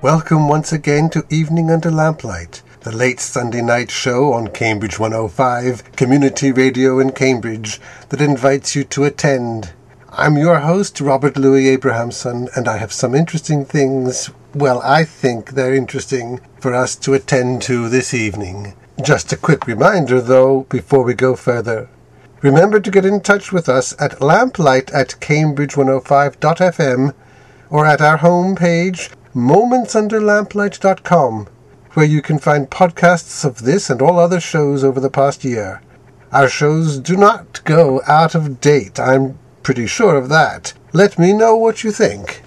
Welcome once again to Evening Under Lamplight, the late Sunday night show on Cambridge 105, community radio in Cambridge, that invites you to attend. I'm your host, Robert Louis Abrahamson, and I have some interesting things, well, I think they're interesting, for us to attend to this evening. Just a quick reminder, though, before we go further. Remember to get in touch with us at lamplight@cambridge105.fm or at our homepage, momentsunderlamplight.com, where you can find podcasts of this and all other shows over the past year. Our shows do not go out of date, I'm pretty sure of that. Let me know what you think.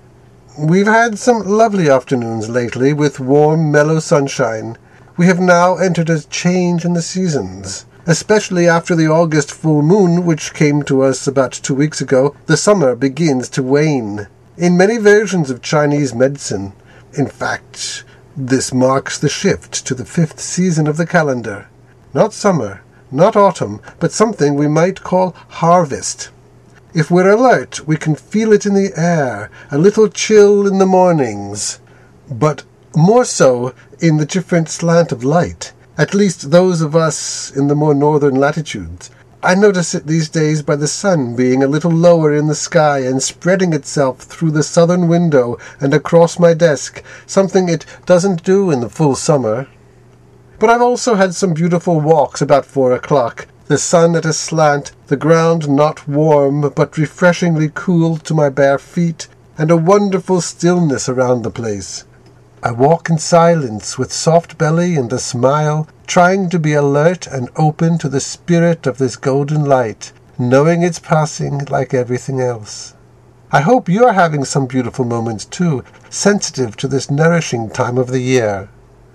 We've had some lovely afternoons lately with warm, mellow sunshine. We have now entered a change in the seasons. Especially after the August full moon, which came to us about 2 weeks ago, the summer begins to wane. In many versions of Chinese medicine, in fact, this marks the shift to the 5th season of the calendar. Not summer, not autumn, but something we might call harvest. If we're alert, we can feel it in the air, a little chill in the mornings, but more so in the different slant of light, at least those of us in the more northern latitudes. I notice it these days by the sun being a little lower in the sky and spreading itself through the southern window and across my desk, something it doesn't do in the full summer. But I've also had some beautiful walks about 4 o'clock, the sun at a slant, the ground not warm but refreshingly cool to my bare feet, and a wonderful stillness around the place. I walk in silence with soft belly and a smile, trying to be alert and open to the spirit of this golden light, knowing it's passing like everything else. I hope you're having some beautiful moments too, sensitive to this nourishing time of the year.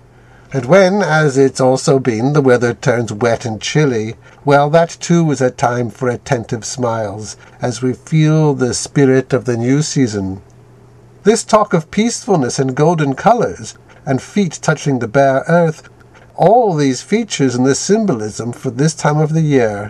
And when, as it's also been, the weather turns wet and chilly, well, that too is a time for attentive smiles, as we feel the spirit of the new season. This talk of peacefulness and golden colors, and feet touching the bare earth, all these features in the symbolism for this time of the year.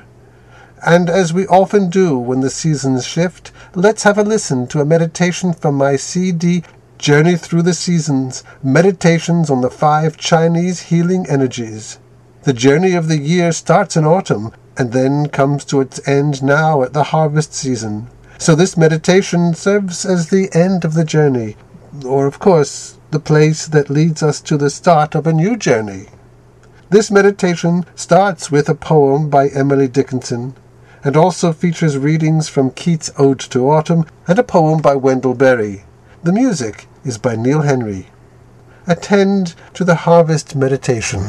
And as we often do when the seasons shift, let's have a listen to a meditation from my CD, Journey Through the Seasons, Meditations on the 5 Chinese Healing Energies. The journey of the year starts in autumn, and then comes to its end now at the harvest season. So this meditation serves as the end of the journey, or of course, the place that leads us to the start of a new journey. This meditation starts with a poem by Emily Dickinson, and also features readings from Keats' Ode to Autumn and a poem by Wendell Berry. The music is by Neil Henry. Attend to the harvest meditation.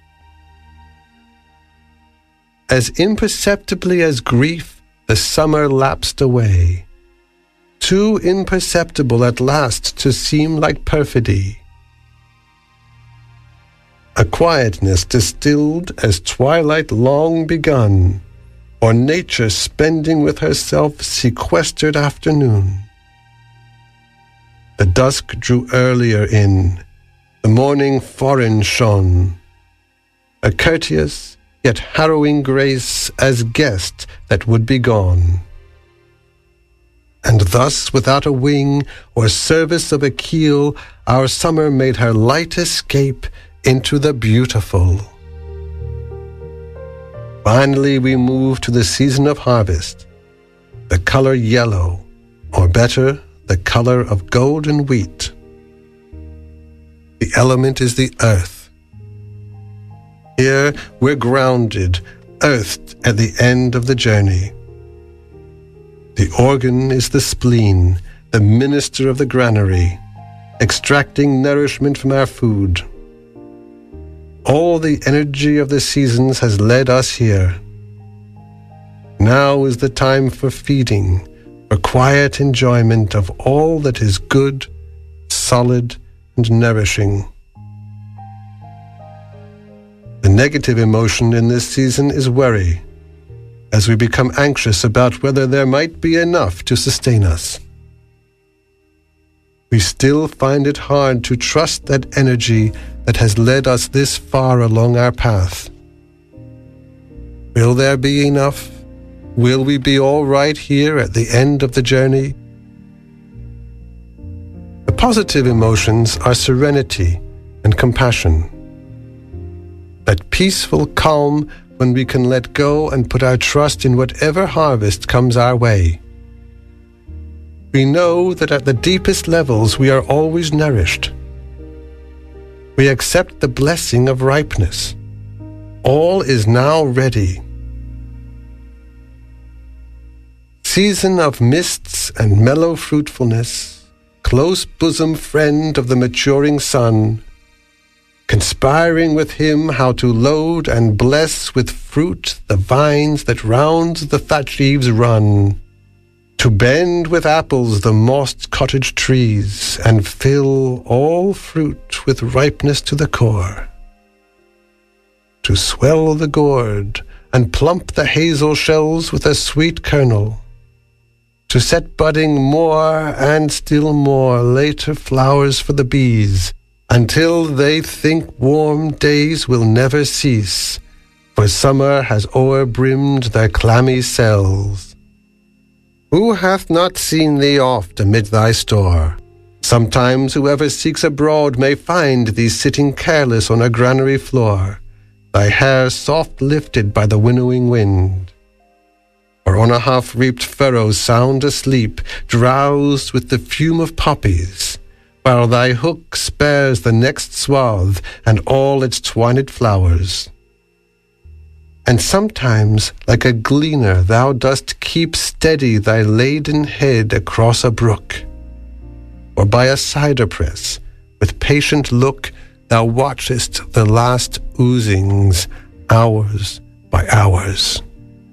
As imperceptibly as grief, the summer lapsed away, too imperceptible at last to seem like perfidy. A quietness distilled as twilight long begun, or nature spending with herself sequestered afternoon. The dusk drew earlier in, the morning foreign shone, a courteous yet harrowing grace as guest that would be gone. And thus, without a wing or service of a keel, our summer made her light escape into the beautiful. Finally, we move to the season of harvest, the color yellow, or better, the color of golden wheat. The element is the earth. Here we're grounded, earthed at the end of the journey. The organ is the spleen, the minister of the granary, extracting nourishment from our food. All the energy of the seasons has led us here. Now is the time for feeding, for quiet enjoyment of all that is good, solid, and nourishing. The negative emotion in this season is worry, as we become anxious about whether there might be enough to sustain us. We still find it hard to trust that energy that has led us this far along our path. Will there be enough? Will we be all right here at the end of the journey? positive emotions are serenity and compassion. That peaceful calm when we can let go and put our trust in whatever harvest comes our way. We know that at the deepest levels we are always nourished. We accept the blessing of ripeness. All is now ready. Season of mists and mellow fruitfulness, close bosom friend of the maturing sun, conspiring with him how to load and bless with fruit the vines that round the thatch eaves run, to bend with apples the mossed cottage trees, and fill all fruit with ripeness to the core, to swell the gourd and plump the hazel shells with a sweet kernel, to set budding more and still more later flowers for the bees, until they think warm days will never cease, for summer has o'erbrimmed their clammy cells. Who hath not seen thee oft amid thy store? Sometimes whoever seeks abroad may find thee sitting careless on a granary floor, thy hair soft lifted by the winnowing wind, or on a half-reaped furrow sound asleep, drowsed with the fume of poppies, while thy hook spares the next swath and all its twined flowers. And sometimes, like a gleaner, thou dost keep steady thy laden head across a brook, or by a cider press, with patient look, thou watchest the last oozings, hours by hours.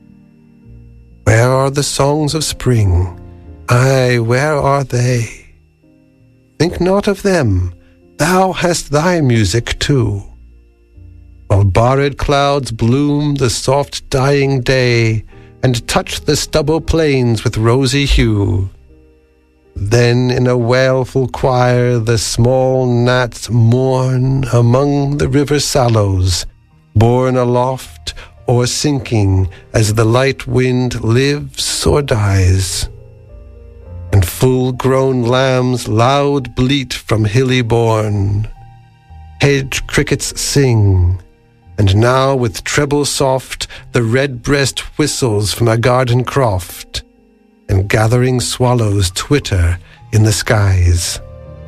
Where are the songs of spring? Aye, where are they? Think not of them, thou hast thy music too. While barred clouds bloom the soft dying day, and touch the stubble plains with rosy hue, then in a wailful choir the small gnats mourn among the river sallows, borne aloft or sinking as the light wind lives or dies. And full-grown lambs loud bleat from hilly bourne. Hedge crickets sing, and now with treble soft the red-breast whistles from a garden croft, and gathering swallows twitter in the skies.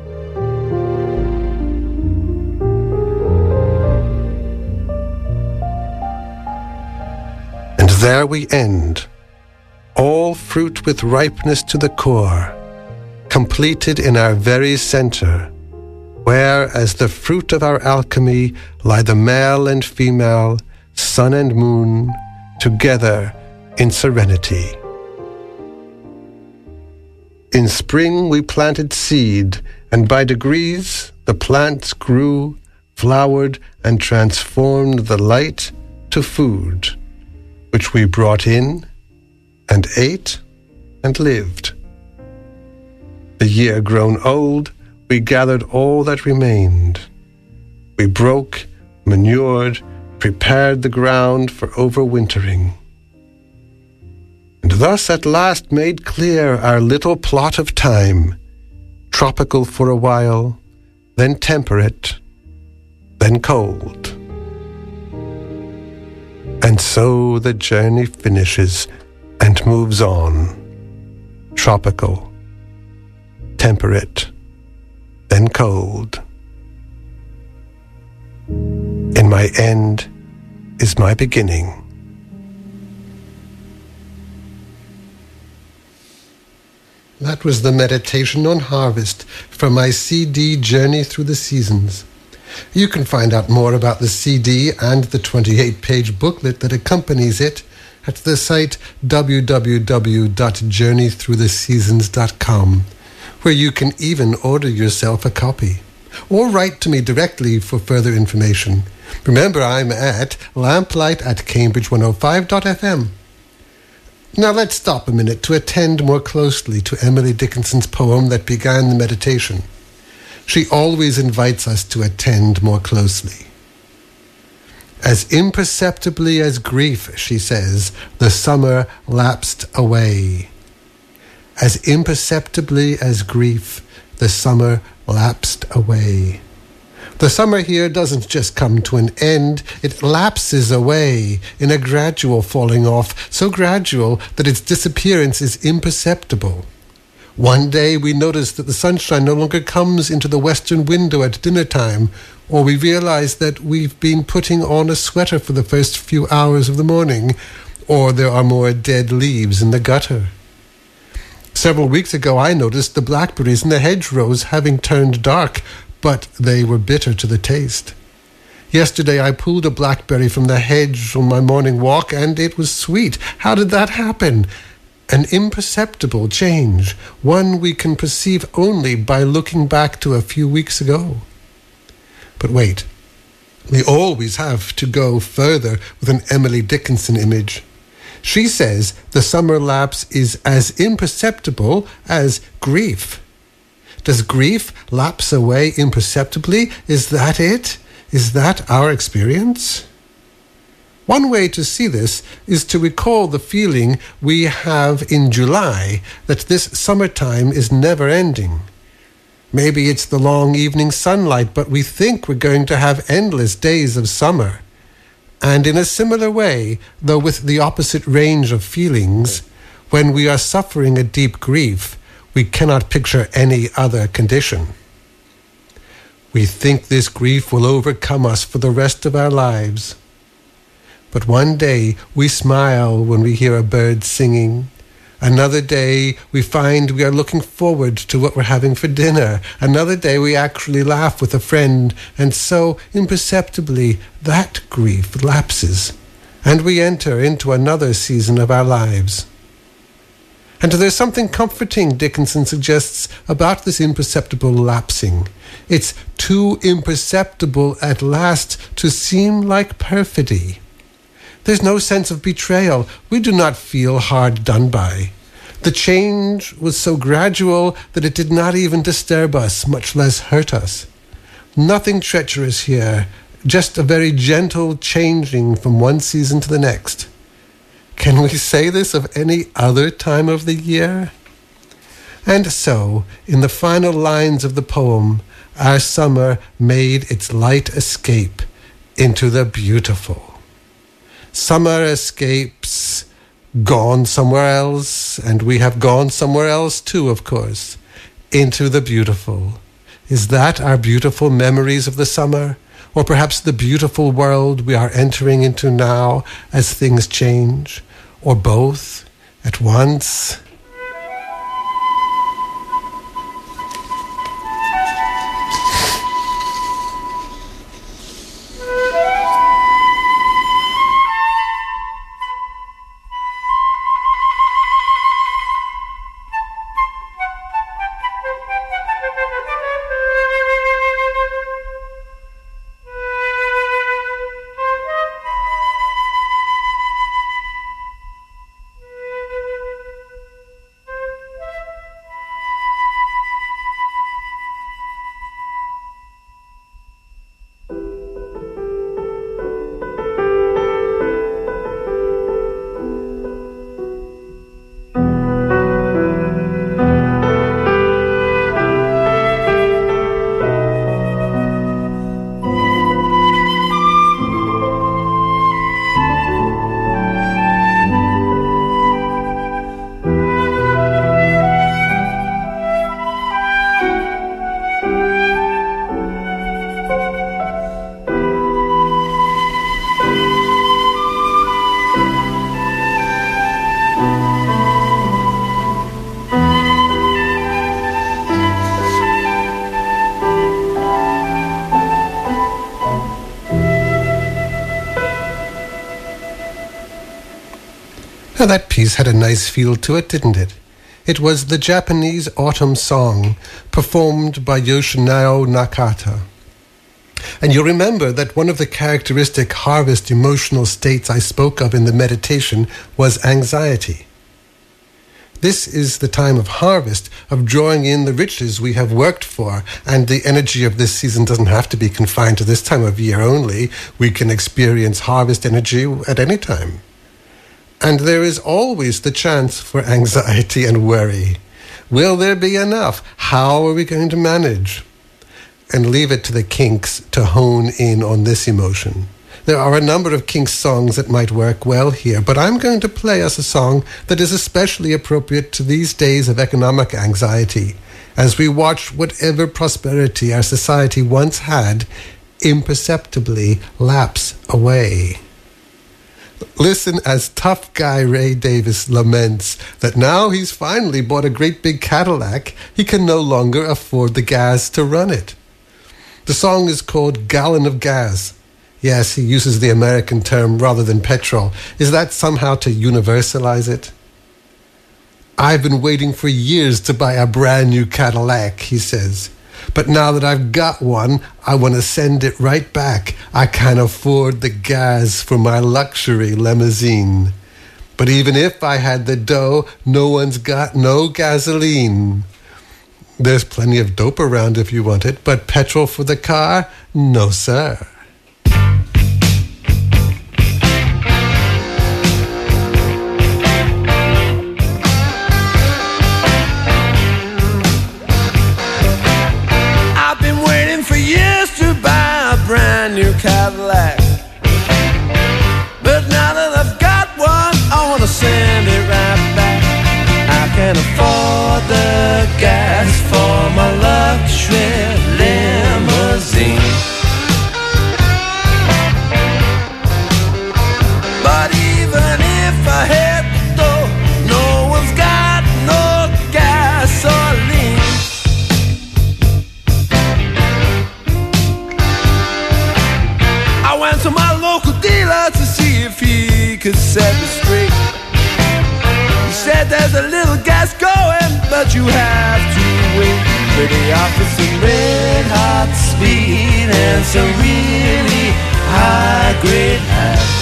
And there we end, all fruit with ripeness to the core, completed in our very center, where as the fruit of our alchemy lie the male and female, sun and moon, together in serenity. In spring we planted seed, and by degrees the plants grew, flowered, and transformed the light to food, which we brought in and ate and lived. The year grown old, we gathered all that remained. We broke, manured, prepared the ground for overwintering, and thus at last made clear our little plot of time, tropical for a while, then temperate, then cold. And so the journey finishes and moves on, tropical, temperate, then cold. In my end is my beginning. That was the meditation on harvest from my CD Journey Through the Seasons. You can find out more about the CD and the 28-page booklet that accompanies it at the site www.journeythroughtheseasons.com, where you can even order yourself a copy. Or write to me directly for further information. Remember, I'm at lamplight@cambridge105.fm. Now let's stop a minute to attend more closely to Emily Dickinson's poem that began the meditation. She always invites us to attend more closely. As imperceptibly as grief, she says, the summer lapsed away. As imperceptibly as grief, the summer lapsed away. The summer here doesn't just come to an end, it lapses away in a gradual falling off, so gradual that its disappearance is imperceptible. One day we notice that the sunshine no longer comes into the western window at dinner time, or we realize that we've been putting on a sweater for the first few hours of the morning, or there are more dead leaves in the gutter. Several weeks ago I noticed the blackberries in the hedgerows having turned dark, but they were bitter to the taste. Yesterday I pulled a blackberry from the hedge on my morning walk, and it was sweet. How did that happen? An imperceptible change, one we can perceive only by looking back to a few weeks ago. But wait, we always have to go further with an Emily Dickinson image. She says the summer lapse is as imperceptible as grief. Does grief lapse away imperceptibly? Is that it? Is that our experience? One way to see this is to recall the feeling we have in July that this summertime is never ending. Maybe it's the long evening sunlight, but we think we're going to have endless days of summer. And in a similar way, though with the opposite range of feelings, when we are suffering a deep grief, we cannot picture any other condition. We think this grief will overcome us for the rest of our lives. But one day we smile when we hear a bird singing. Another day we find we are looking forward to what we're having for dinner. Another day we actually laugh with a friend, and so imperceptibly that grief lapses, and we enter into another season of our lives. And there's something comforting, Dickinson suggests, about this imperceptible lapsing. It's too imperceptible at last to seem like perfidy. There's no sense of betrayal. We do not feel hard done by. The change was so gradual that it did not even disturb us, much less hurt us. Nothing treacherous here, just a very gentle changing from one season to the next. Can we say this of any other time of the year? And so, in the final lines of the poem, our summer made its light escape into the beautiful. Summer escapes, gone somewhere else, and we have gone somewhere else too, of course, into the beautiful. Is that our beautiful memories of the summer? Or perhaps the beautiful world we are entering into now as things change? Or both at once? Now that piece had a nice feel to it, didn't it? It was the Japanese autumn song performed by Yoshinao Nakata. And you'll remember that one of the characteristic harvest emotional states I spoke of in the meditation was anxiety. This is the time of harvest, of drawing in the riches we have worked for, and the energy of this season doesn't have to be confined to this time of year only. We can experience harvest energy at any time. And there is always the chance for anxiety and worry. Will there be enough? How are we going to manage? and leave it to the Kinks to hone in on this emotion. There are a number of Kinks songs that might work well here, but I'm going to play us a song that is especially appropriate to these days of economic anxiety, as we watch whatever prosperity our society once had imperceptibly lapse away. Listen as tough guy Ray Davis laments that now he's finally bought a great big Cadillac, he can no longer afford the gas to run it. The song is called Gallon of Gas. Yes, he uses the American term rather than petrol. Is that somehow to universalize it? I've been waiting for years to buy a brand new Cadillac, he says. But now that I've got one, I want to send it right back. I can't afford the gas for my luxury limousine. But even if I had the dough, no one's got no gasoline. There's plenty of dope around if you want it, but petrol for the car? No, sir. Brand new Cadillac, but now that I've got one, I want to send it right back. I can't afford the gas for my luxury limousine, but even if I had the dough, no one's got no gasoline. I went to my local dealer to see if he could set me straight. He said there's a little gas going, but you have to wait. But he offers some red hot speed and some really high grade hash.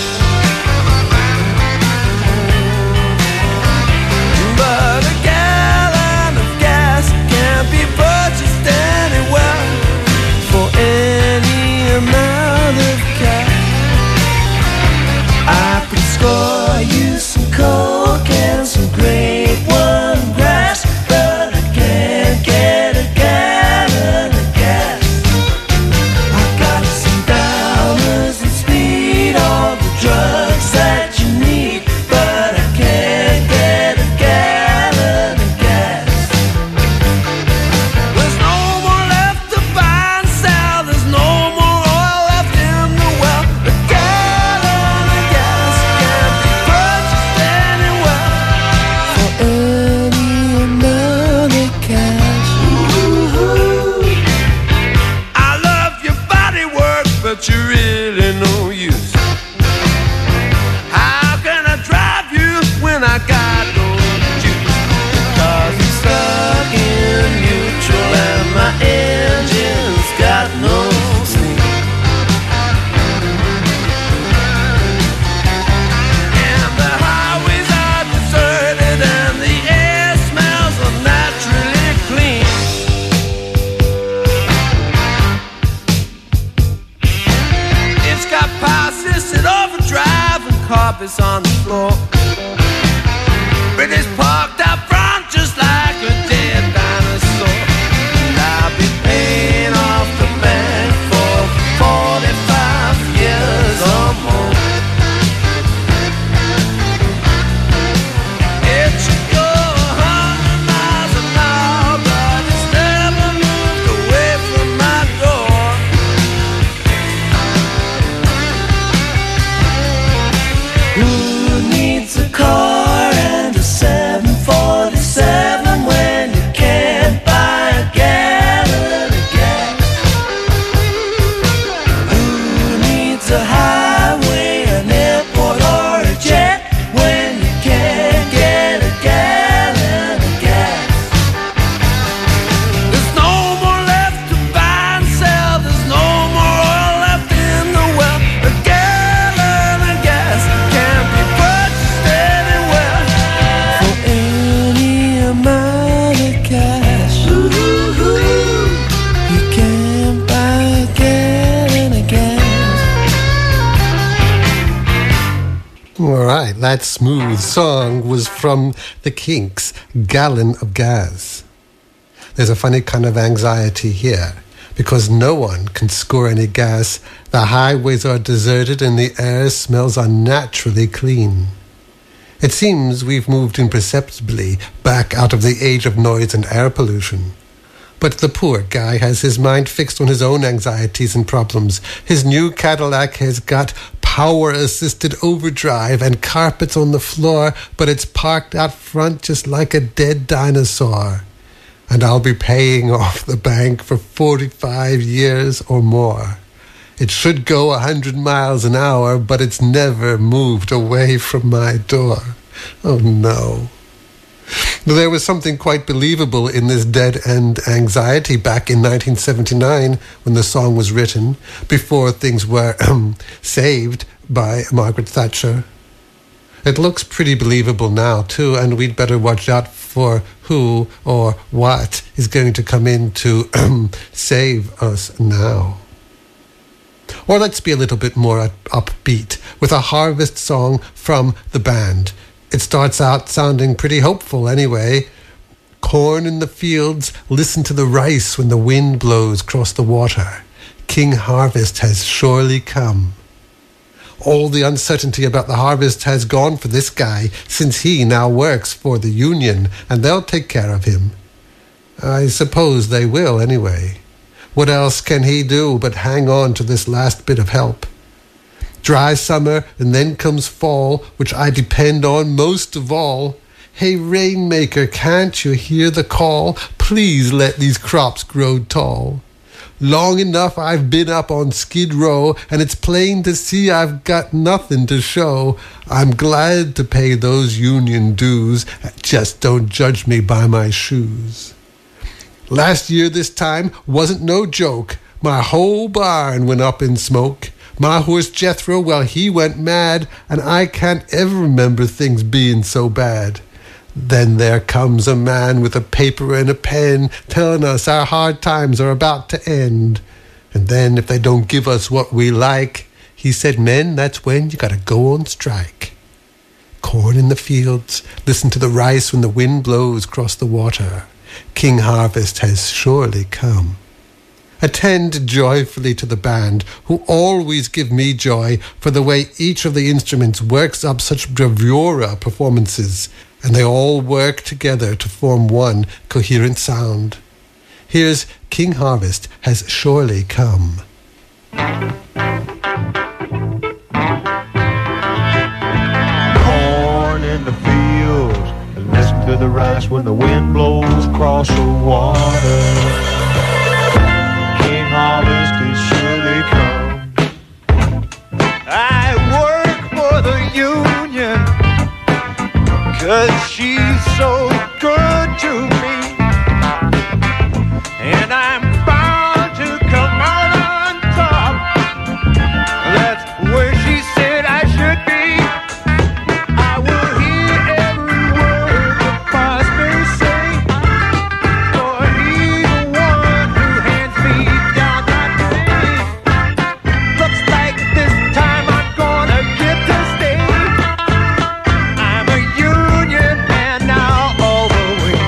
But a gallon of gas can't be purchased anywhere for any amount of cash. I could score you some coke and some great one grass, but I can't get a gallon of gas. I got some dollars and speed, all the drugs that you need, but I can't get a gallon of gas. There's no more left to buy and sell, there's no more oil left in the well. A gallon of gas can't be purchased anywhere for any amount of cash. Ooh. I love your body work, but you're really no use. How can I drive you when I got no juice? Because I'm stuck in neutral and my engine's got no steam. And the highways are deserted and the air smells unnaturally clean. It's got power assisted overdrive and carpets on the floor. But it's parked out front just like a dead dinosaur. And I'll be paying off the bank for 45 years or more. It should go 100 miles an hour, but it's never moved away from my door. Who needs a car and a 747 when you can't buy a gallon of gas? Who needs a highway, an airport, or a jet when you can't get a gallon of gas? There's no more left to buy and sell, there's no more oil left in the well. A gallon of gas can't be purchased anywhere for any amount of cash. You can't buy a gallon of gas. All right, that smooth song was from the Kinks, Gallon of Gas. There's a funny kind of anxiety here, because no one can score any gas. The highways are deserted and the air smells unnaturally clean. It seems we've moved imperceptibly back out of the age of noise and air pollution. But the poor guy has his mind fixed on his own anxieties and problems. His new Cadillac has got power-assisted overdrive and carpets on the floor, but it's parked out front just like a dead dinosaur. And I'll be paying off the bank for 45 years or more. It should go 100 miles an hour, but it's never moved away from my door. Oh, no. There was something quite believable in this dead-end anxiety back in 1979 when the song was written, before things were saved by Margaret Thatcher. It looks pretty believable now, too, and we'd better watch out for who or what is going to come in to save us now. Or let's be a little bit more upbeat with a harvest song from the band. It starts out sounding pretty hopeful anyway. Corn in the fields, listen to the rice when the wind blows across the water. King Harvest has surely come. All the uncertainty about the harvest has gone for this guy, since he now works for the union, and they'll take care of him. I suppose they will anyway. What else can he do but hang on to this last bit of help? Dry summer, and then comes fall, which I depend on most of all. Hey, Rainmaker, can't you hear the call? Please let these crops grow tall. Long enough I've been up on Skid Row, and it's plain to see I've got nothing to show. I'm glad to pay those union dues, just don't judge me by my shoes. Last year this time wasn't no joke. My whole barn went up in smoke. My horse Jethro, well, he went mad, and I can't ever remember things being so bad. Then there comes a man with a paper and a pen telling us our hard times are about to end. And then if they don't give us what we like, he said, men, that's when you gotta go on strike. Corn in the fields, listen to the rice when the wind blows across the water. King Harvest has surely come. Attend joyfully to the band, who always give me joy for the way each of the instruments works up such bravura performances, and they all work together to form one coherent sound. Here's King Harvest has surely come. Corn in the fields, and listen to the rice when the wind blows across the water. King Harvest is surely come. I work for the union, 'cause she's so good to me. And I'm bound to come out on top. That's where she said I should be. I will hear every word the boss may say, for he's the one who hands me down my pay. Looks like this time I'm gonna get to stay. I'm a union man now all the way.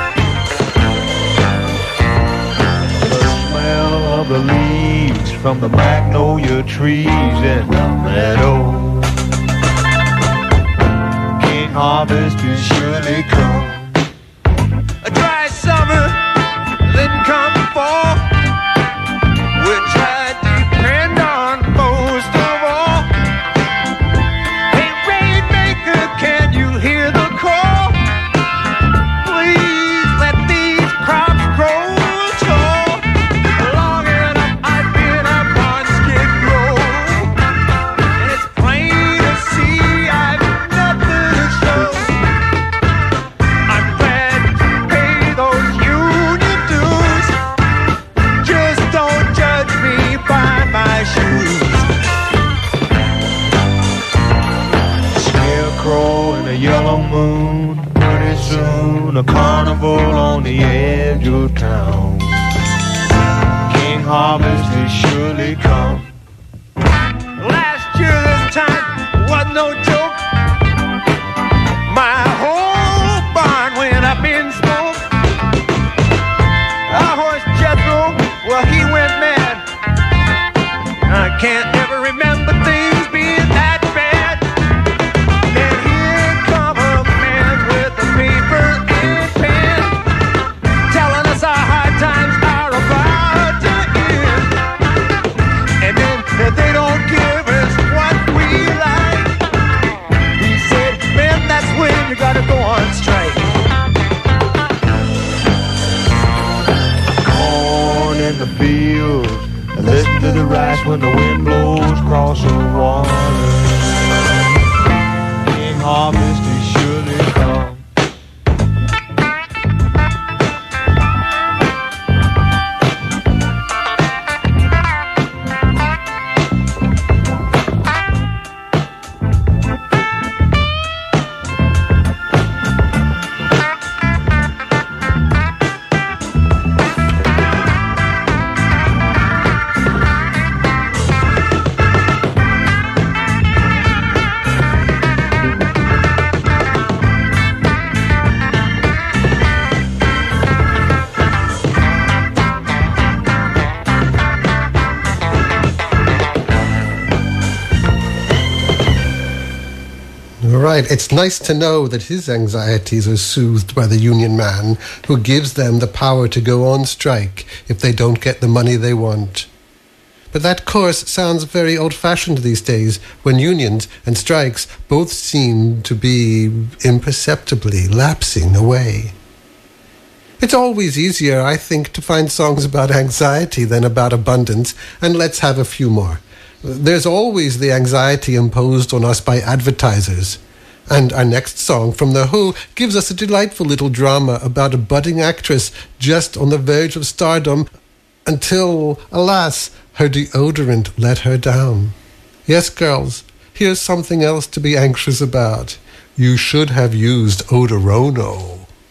The smell of the leaves from the magnolia trees in the meadow. King Harvest is surely come. A dry summer, then come fall, which I depend on most of all. Hey, Rainmaker, can you hear the call? Please let these crops grow tall. Long enough I've been up on Skid Row, and it's plain to see I've nothing to show. I'm glad to pay those union dues. Just don't judge me by my shoes. Scarecrow and a yellow moon, pretty soon a carnival on the edge of town. King Harvest is surely come. Last year this time wasn't no joke. My whole barn went up in smoke. Our horse Jethro, well, he went I can't ever remember things being that bad. Then here come a man with a paper and pen, telling us our hard times are about to end. And then they don't give us what we like. He said, man, that's when you gotta go on strike. Corn in the fields, and listen to the rice when the wind blows across the water. King harvest is surely come. Right. It's nice to know that his anxieties are soothed by the union man who gives them the power to go on strike if they don't get the money they want. But that course sounds very old-fashioned these days, when unions and strikes both seem to be imperceptibly lapsing away. It's always easier, I think, to find songs about anxiety than about abundance, and let's have a few more. There's always the anxiety imposed on us by advertisers. And our next song from The Who gives us a delightful little drama about a budding actress just on the verge of stardom until, alas, her deodorant let her down. Yes, girls, here's something else to be anxious about. You should have used Odorono.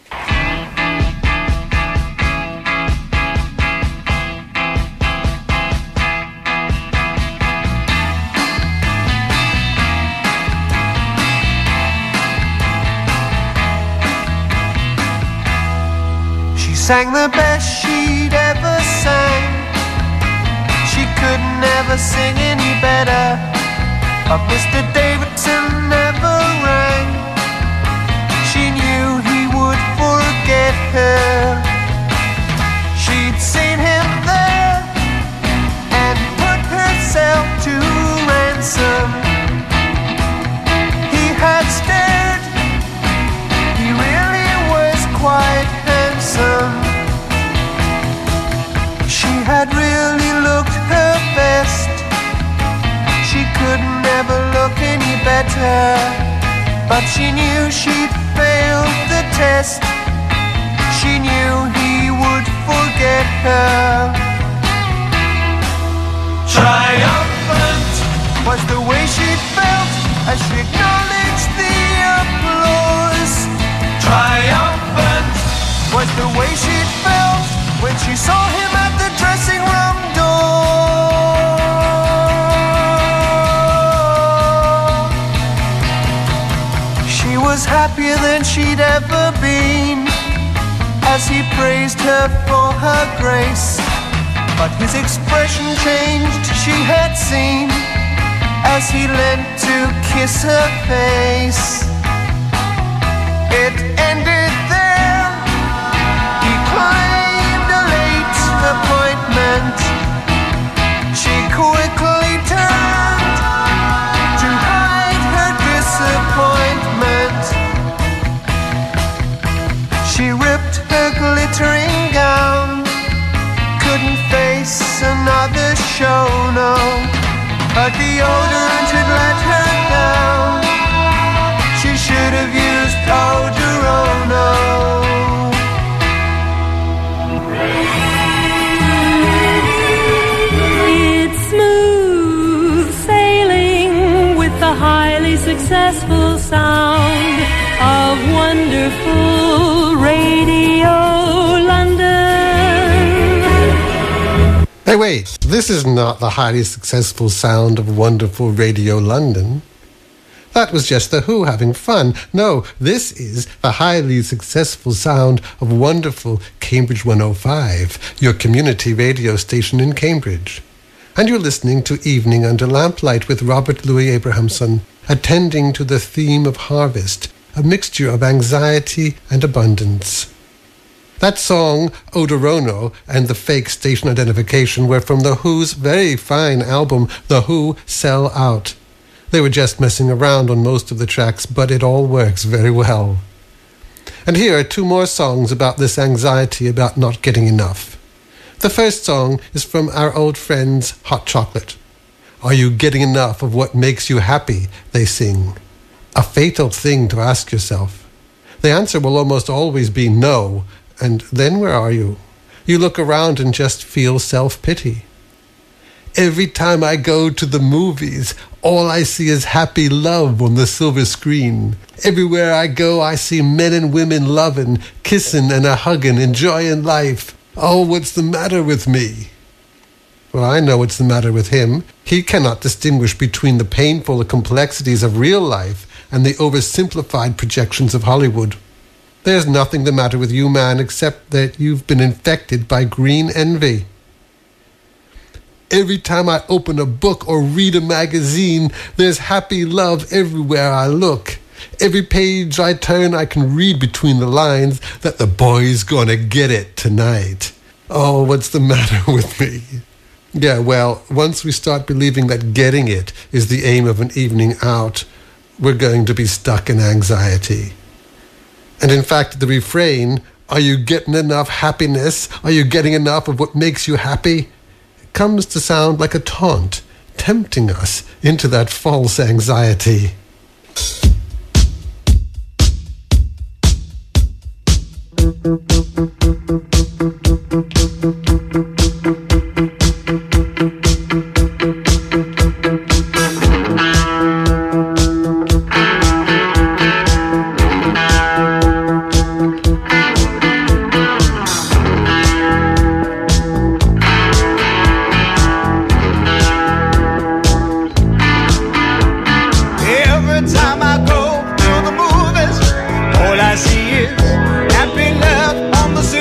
Sang the best she'd ever sang. She could never sing any better, but Mr. Davidson never rang. She knew he would forget her. She'd seen him there and put herself to ransom. He had stared, he really was quite handsome. She had really looked her best. She could never look any better, but she knew she'd failed the test. She knew he would forget her. Triumphant was the way she felt as she acknowledged the applause. Triumphant was the way she felt when she saw him at the dressing room door. She was happier than she'd ever been as he praised her for her grace. But his expression changed, she had seen, as he leant to kiss her face. It ended there. He claimed a late appointment. She quickly turned to hide her disappointment. She ripped her glittering gown, couldn't face another show, no. But deodorant had let her down. She should have used Odorono. It's smooth sailing with the highly successful sound of wonderful Radio London. Hey, wait, this is not the highly successful sound of wonderful Radio London. That was just The Who having fun. No, this is the highly successful sound of wonderful Cambridge 105, your community radio station in Cambridge. and you're listening to Evening Under Lamplight with Robert Louis Abrahamson, attending to the theme of harvest, a mixture of anxiety and abundance. That song, Odorono, and the fake station identification were from The Who's very fine album, The Who Sell Out. They were just messing around on most of the tracks, but it all works very well. And here are two more songs about this anxiety about not getting enough. The first song is from our old friends Hot Chocolate. Are you getting enough of what makes you happy, they sing. A fatal thing to ask yourself. The answer will almost always be no, and then where are you? You look around and just feel self-pity. Every time I go to the movies, all I see is happy love on the silver screen. Everywhere I go, I see men and women loving, kissing and a-hugging, enjoying life. Oh, what's the matter with me? Well, I know what's the matter with him. He cannot distinguish between the painful complexities of real life and the oversimplified projections of Hollywood. There's nothing the matter with you, man, except that you've been infected by green envy. Every time I open a book or read a magazine, there's happy love everywhere I look. Every page I turn, I can read between the lines that the boy's gonna get it tonight. Oh, what's the matter with me? Yeah, well, once we start believing that getting it is the aim of an evening out, we're going to be stuck in anxiety. And in fact, the refrain, are you getting enough happiness? Are you getting enough of what makes you happy? Comes to sound like a taunt, tempting us into that false anxiety. Every time I go to the movies, all I see is happy love on the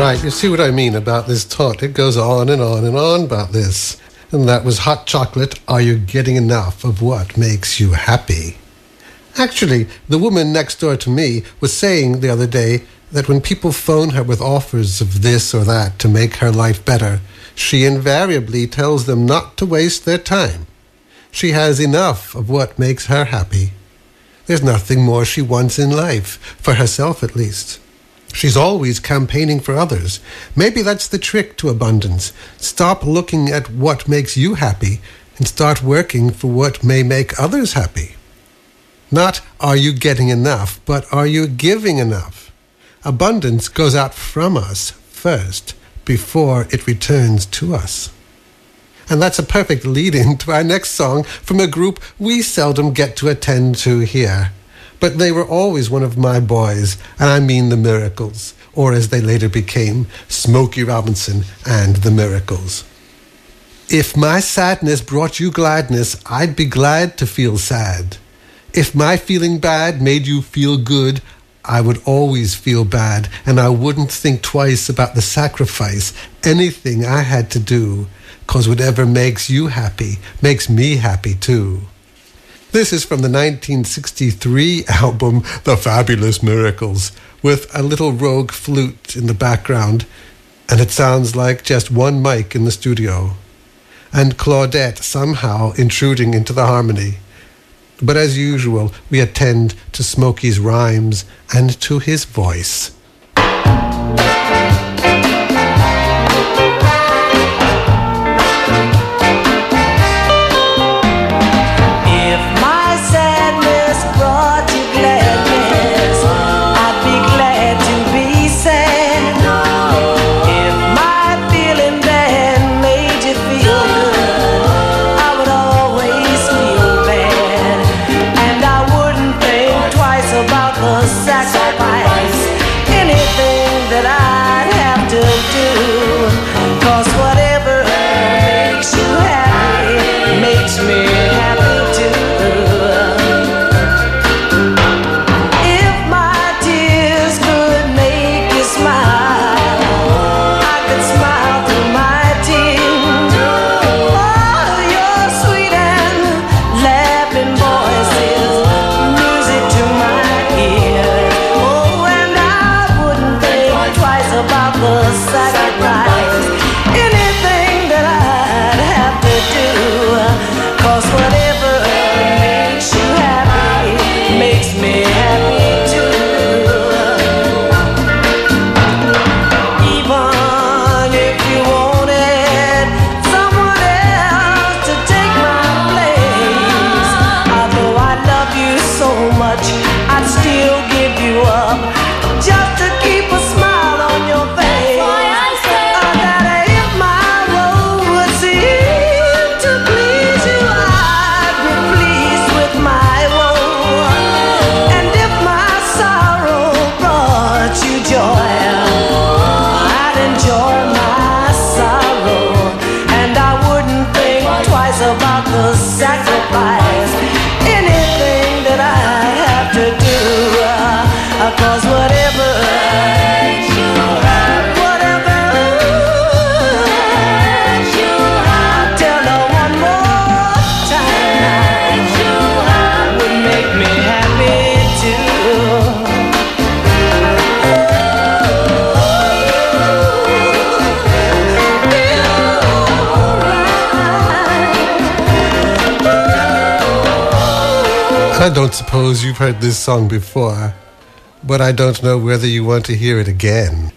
Right, you see what I mean about this taunt. It goes on and on and on about this. And that was Hot Chocolate, Are You Getting Enough of What Makes You Happy? Actually, the woman next door to me was saying the other day that when people phone her with offers of this or that to make her life better, she invariably tells them not to waste their time. She has enough of what makes her happy. There's nothing more she wants in life, for herself at least. She's always campaigning for others. Maybe that's the trick to abundance. Stop looking at what makes you happy and start working for what may make others happy. Not are you getting enough, but are you giving enough? Abundance goes out from us first before it returns to us. And that's a perfect lead-in to our next song from a group we seldom get to attend to here. But they were always one of my boys, and I mean the Miracles, or as they later became, Smokey Robinson and the Miracles. If my sadness brought you gladness, I'd be glad to feel sad. If my feeling bad made you feel good, I would always feel bad, and I wouldn't think twice about the sacrifice, anything I had to do, 'cause whatever makes you happy makes me happy too. This is from the 1963 album, The Fabulous Miracles, with a little rogue flute in the background, and it sounds like just one mic in the studio, and Claudette somehow intruding into the harmony. But as usual, we attend to Smokey's rhymes and to his voice. I don't suppose you've heard this song before, but I don't know whether you want to hear it again.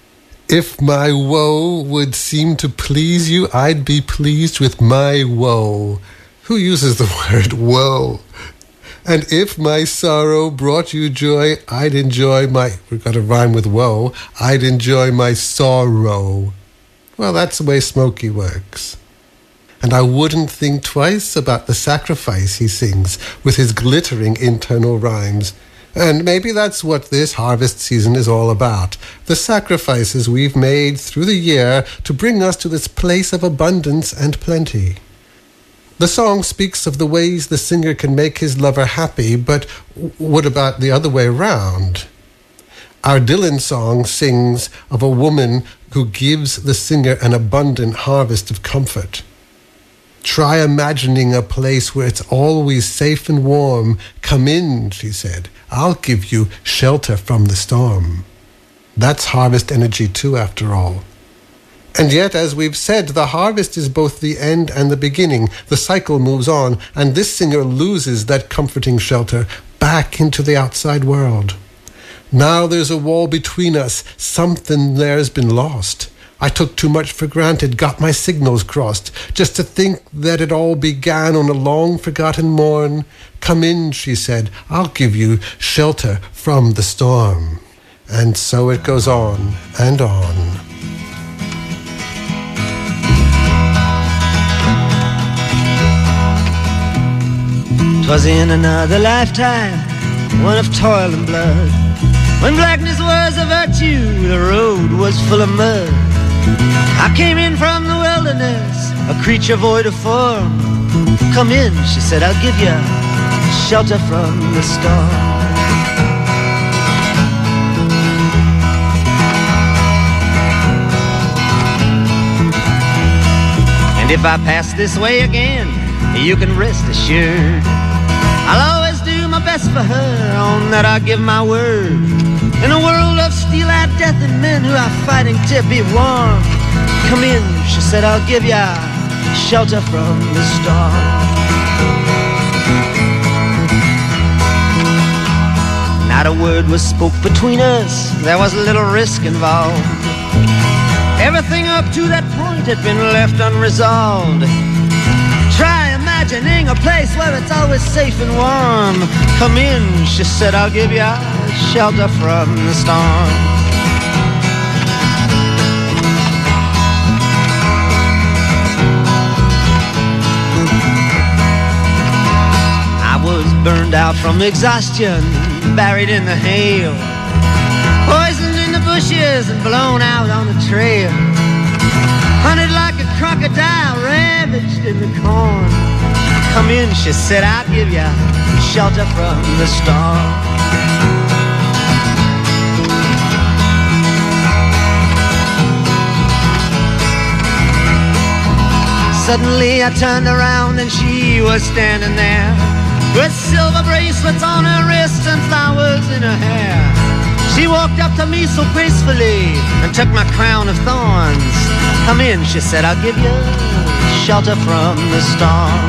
If my woe would seem to please you, I'd be pleased with my woe. Who uses the word woe? And if my sorrow brought you joy, I'd enjoy my... We've got to rhyme with woe. I'd enjoy my sorrow. Well, that's the way Smokey works. And I wouldn't think twice about the sacrifice he sings with his glittering internal rhymes. And maybe that's what this harvest season is all about. The sacrifices we've made through the year to bring us to this place of abundance and plenty. The song speaks of the ways the singer can make his lover happy, but what about the other way around? Our Dylan song sings of a woman who gives the singer an abundant harvest of comfort. Try imagining a place where it's always safe and warm. Come in, she said. I'll give you shelter from the storm. That's harvest energy too, after all. And yet, as we've said, the harvest is both the end and the beginning. The cycle moves on, and this singer loses that comforting shelter back into the outside world. Now there's a wall between us. Something there's been lost. I took too much for granted, got my signals crossed, just to think that it all began on a long-forgotten morn. Come in, she said, I'll give you shelter from the storm. And so it goes on and on. 'Twas in another lifetime, one of toil and blood, when blackness was a virtue, the road was full of mud. I came in from the wilderness, a creature void of form. Come in, she said, I'll give you shelter from the storm. And if I pass this way again, you can rest assured I'll always do my best for her, on that I give my word. In a world of steel-eyed death and men who are fighting to be warm. Come in, she said, I'll give ya shelter from the storm. Not a word was spoke between us, there was little risk involved. Everything up to that point had been left unresolved. Try imagining a place where it's always safe and warm. Come in, she said, I'll give you shelter from the storm. I was burned out from exhaustion, buried in the hail, poisoned in the bushes and blown out on the trail. Hunted like a crocodile, ravaged in the corn. Come in, she said, I'll give you shelter from the storm. Suddenly I turned around and she was standing there, with silver bracelets on her wrists and flowers in her hair. She walked up to me so gracefully and took my crown of thorns. Come in, she said, I'll give you shelter from the storm.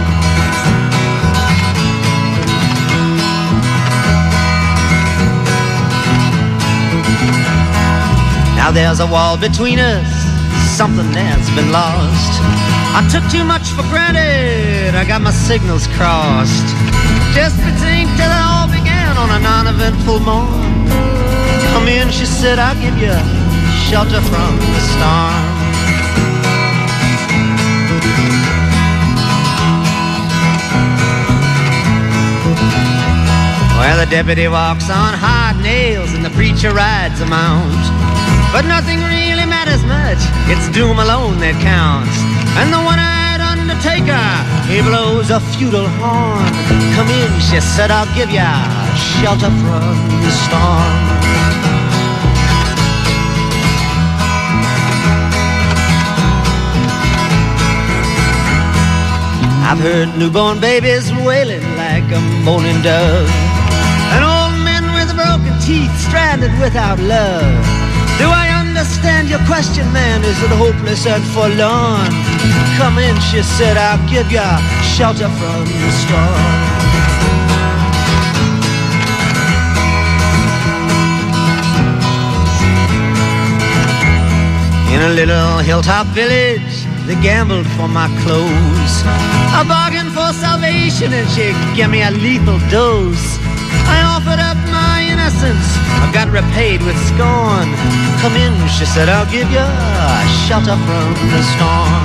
Now there's a wall between us, something that's been lost. I took too much for granted, I got my signals crossed. Just to think that it all began on a non-eventful morn. Come in, she said, I'll give you shelter from the storm. Well, the deputy walks on hard nails and the preacher rides a mount. But nothing really matters much, it's doom alone that counts. And the one-eyed undertaker, he blows a feudal horn. Come in, she said, I'll give ya shelter from the storm. I've heard newborn babies wailing like a moaning dove, and old men with broken teeth stranded without love. Do I understand your question, man? Is it hopeless and forlorn? Come in, she said, I'll give you shelter from the storm. In a little hilltop village, they gambled for my clothes. I bargained for salvation and she gave me a lethal dose. I offered up my innocence, I got repaid with scorn. Come in, she said, I'll give you shelter from the storm.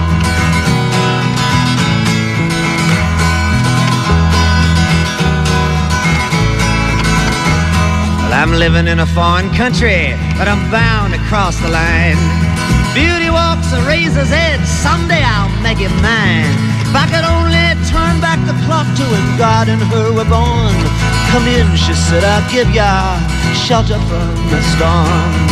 Well, I'm living in a foreign country, but I'm bound to cross the line. Beauty walks a razor's edge, someday I'll make it mine. If I could only turn back the clock to when God and her were born. Come in, she said, I'll give ya shelter from the storm.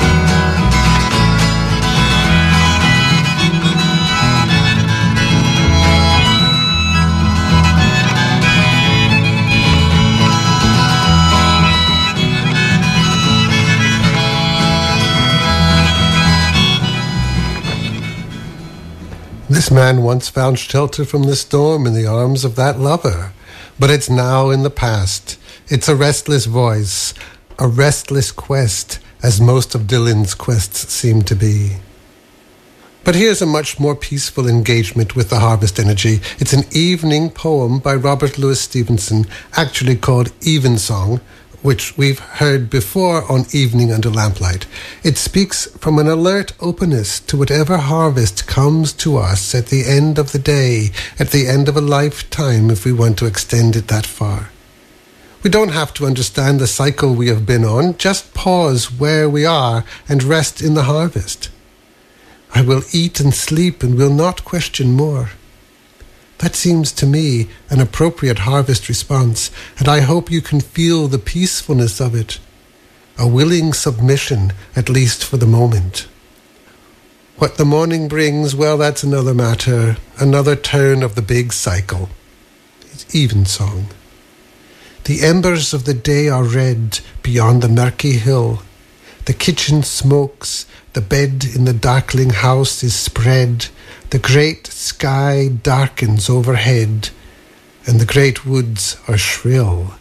This man once found shelter from the storm in the arms of that lover, but it's now in the past. It's a restless voice, a restless quest, as most of Dylan's quests seem to be. But here's a much more peaceful engagement with the harvest energy. It's an evening poem by Robert Louis Stevenson, actually called Evensong, which we've heard before on Evening Under Lamplight. It speaks from an alert openness to whatever harvest comes to us at the end of the day, at the end of a lifetime, if we want to extend it that far. We don't have to understand the cycle we have been on, just pause where we are and rest in the harvest. I will eat and sleep and will not question more. That seems to me an appropriate harvest response, and I hope you can feel the peacefulness of it. A willing submission, at least for the moment. What the morning brings, well, that's another matter, another turn of the big cycle. It's Evensong. The embers of the day are red beyond the murky hill. The kitchen smokes, the bed in the darkling house is spread, the great sky darkens overhead, and the great woods are shrill.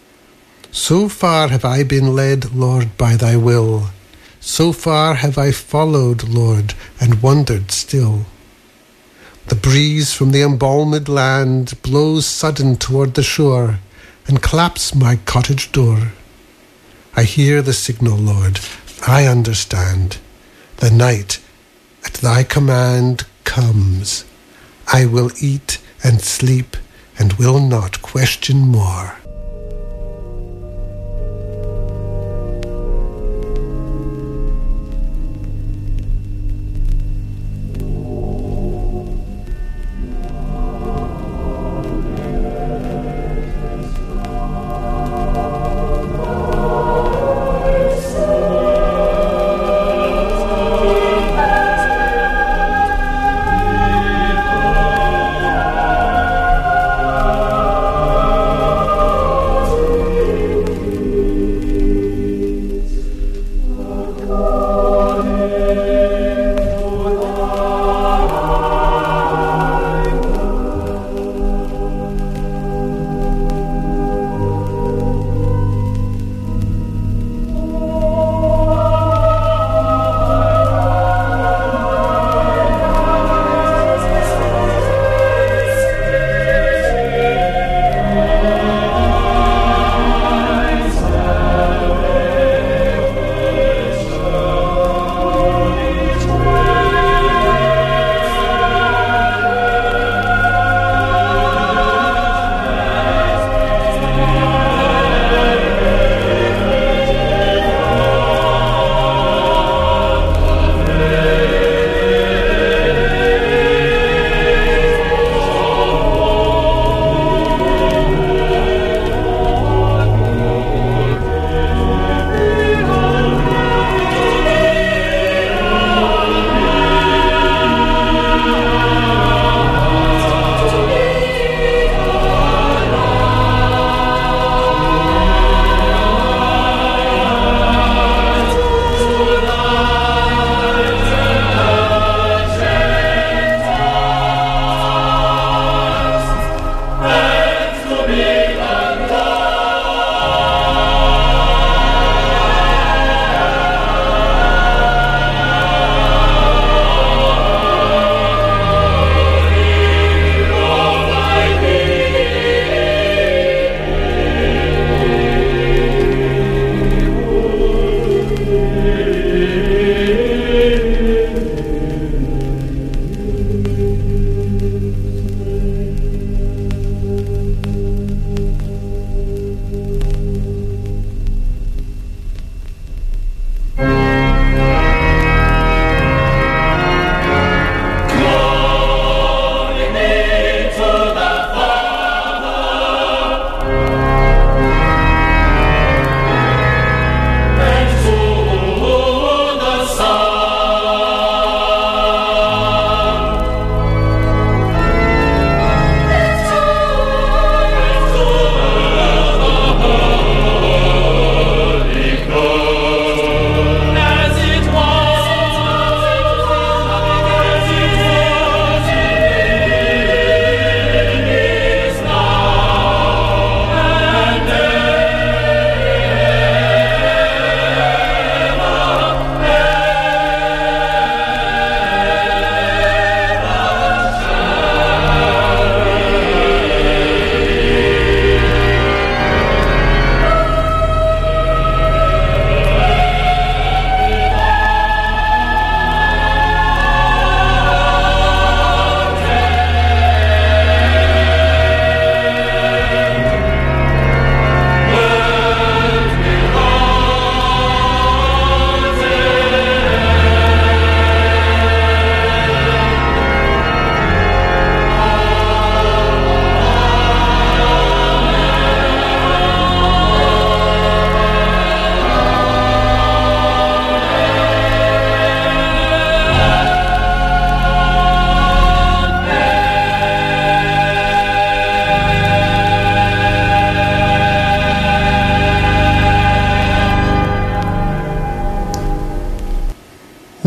So far have I been led, Lord, by thy will. So far have I followed, Lord, and wondered still. The breeze from the embalmed land blows sudden toward the shore, and claps my cottage door. I hear the signal, Lord, I understand. The night, at thy command, comes. I will eat and sleep and will not question more.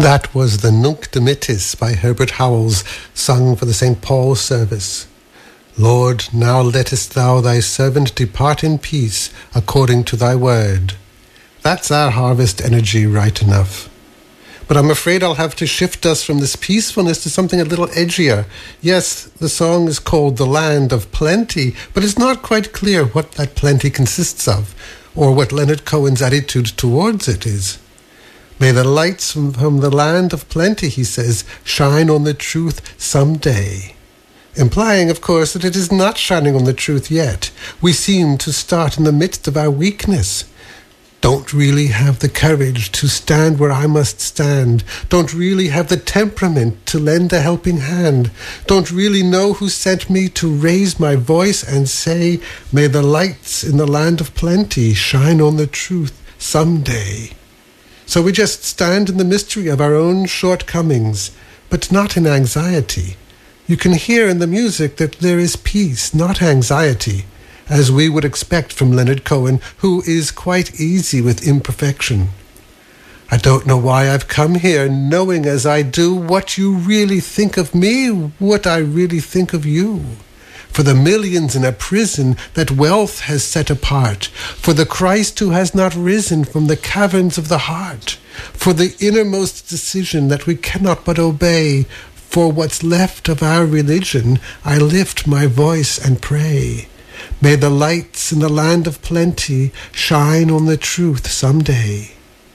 That was the Nunc Dimittis by Herbert Howells, sung for the St. Paul's service. Lord, now lettest thou thy servant depart in peace, according to thy word. That's our harvest energy right enough. But I'm afraid I'll have to shift us from this peacefulness to something a little edgier. Yes, the song is called The Land of Plenty, but it's not quite clear what that plenty consists of, or what Leonard Cohen's attitude towards it is. May the lights from the land of plenty, he says, shine on the truth someday. Implying, of course, that it is not shining on the truth yet. We seem to start in the midst of our weakness. Don't really have the courage to stand where I must stand. Don't really have the temperament to lend a helping hand. Don't really know who sent me to raise my voice and say, may the lights in the land of plenty shine on the truth someday. So we just stand in the mystery of our own shortcomings, but not in anxiety. You can hear in the music that there is peace, not anxiety, as we would expect from Leonard Cohen, who is quite easy with imperfection. I don't know why I've come here, knowing as I do what you really think of me, what I really think of you. For the millions in a prison that wealth has set apart, for the Christ who has not risen from the caverns of the heart, for the innermost decision that we cannot but obey, for what's left of our religion, I lift my voice and pray. May the lights in the land of plenty shine on the truth someday.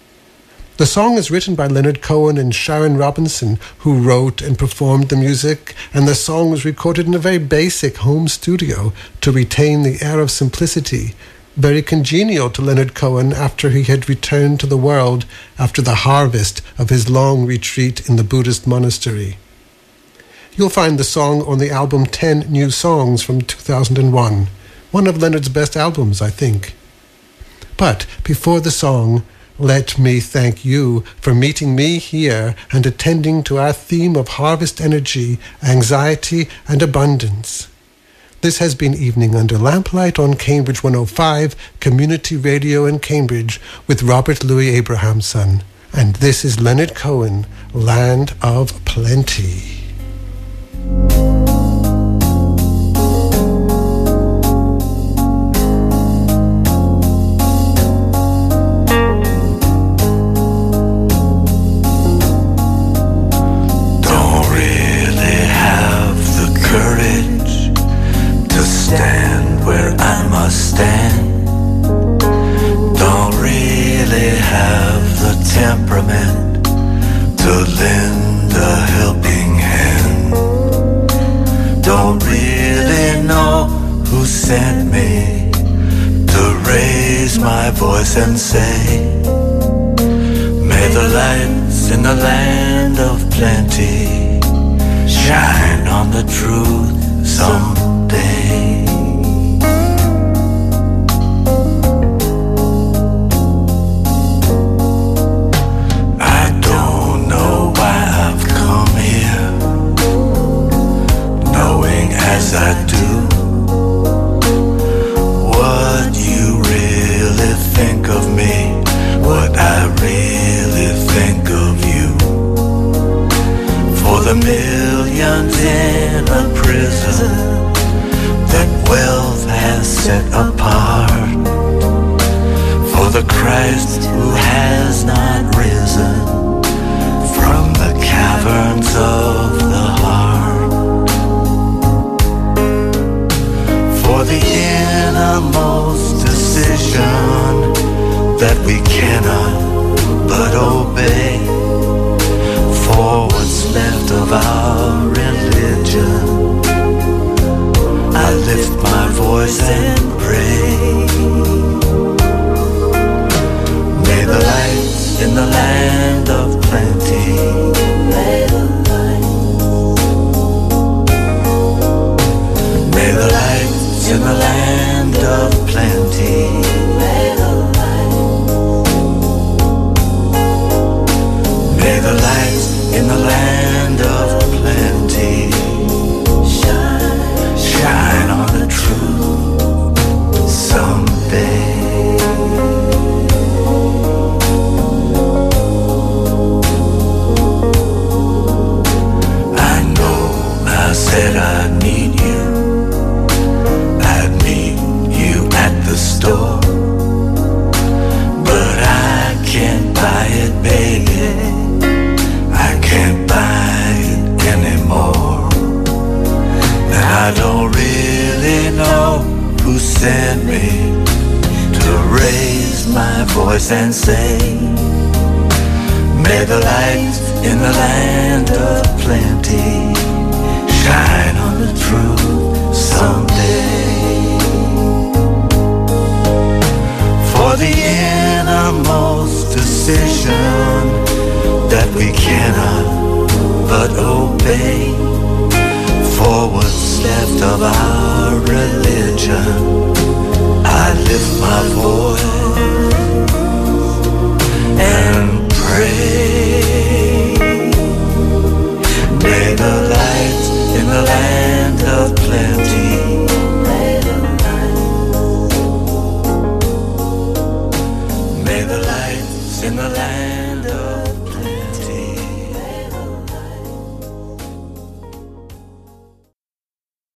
The song is written by Leonard Cohen and Sharon Robinson, who wrote and performed the music, and the song was recorded in a very basic home studio to retain the air of simplicity, very congenial to Leonard Cohen after he had returned to the world after the harvest of his long retreat in the Buddhist monastery. You'll find the song on the album 10 New Songs from 2001, one of Leonard's best albums, I think. But before the song, let me thank you for meeting me here and attending to our theme of harvest energy, anxiety, and abundance. This has been Evening Under Lamplight on Cambridge 105, Community Radio in Cambridge, with Robert Louis Abrahamson. And this is Leonard Cohen, Land of Plenty. Temperament to lend a helping hand. Don't really know who sent me to raise my voice and say, may the lights in the land of plenty shine on the truth someday. As I do what you really think of me, what I really think of you. For the millions in a prison that wealth has set apart, for the Christ who has not risen from the caverns of the heart. For the innermost decision that we cannot but obey, for what's left of our religion, I lift my voice and pray. May the lights in the land of plenty, may the lights in the land of plenty, may the lights in the land of plenty shine on the truth someday. said I need you, I'd meet you at the store. But I can't buy it, baby, I can't buy it anymore. And I don't really know who sent me to raise my voice and say, may the light in the land of plenty shine on the truth someday. For the innermost decision that we cannot but obey, for what's left of our religion, I lift my voice